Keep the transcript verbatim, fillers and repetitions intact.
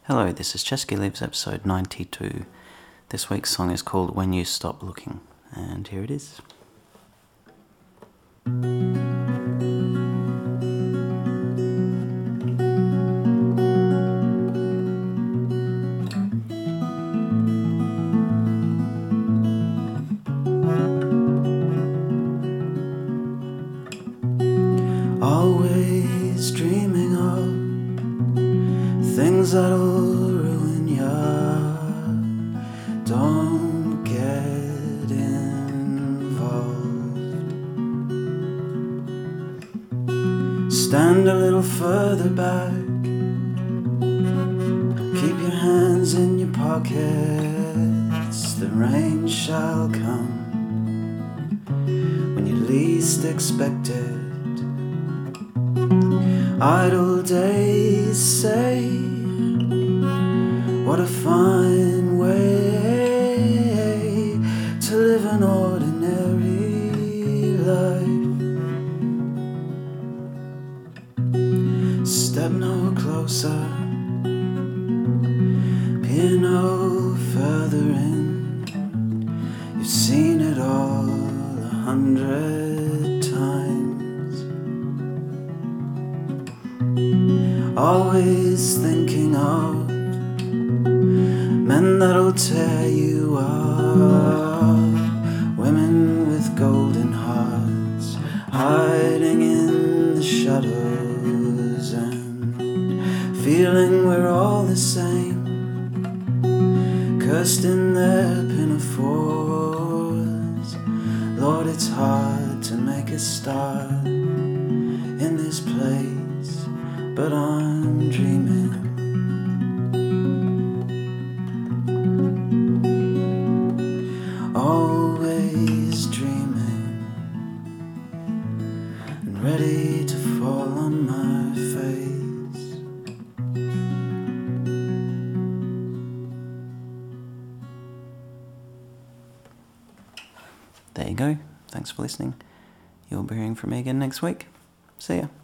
Hello, this is Chesky Lives episode ninety-two. This week's song is called When You Stop Looking, and here it is. Always dreaming of things that'll ruin ya. Don't get involved. Stand a little further back. Keep your hands in your pockets. The rain shall come when you least expect it. Idle days say, what a fine way to live an ordinary life. Step no closer, peer no further in. You've seen it all a hundred times. Always thinking of men that'll tear you up, women with golden hearts hiding in the shadows and feeling we're all the same, cursed in their pinafores. Lord, it's hard to make a start in this place, but I'm dreaming. Always dreaming and ready to fall on my face. There you go. Thanks for listening. You'll be hearing from me again next week. See ya.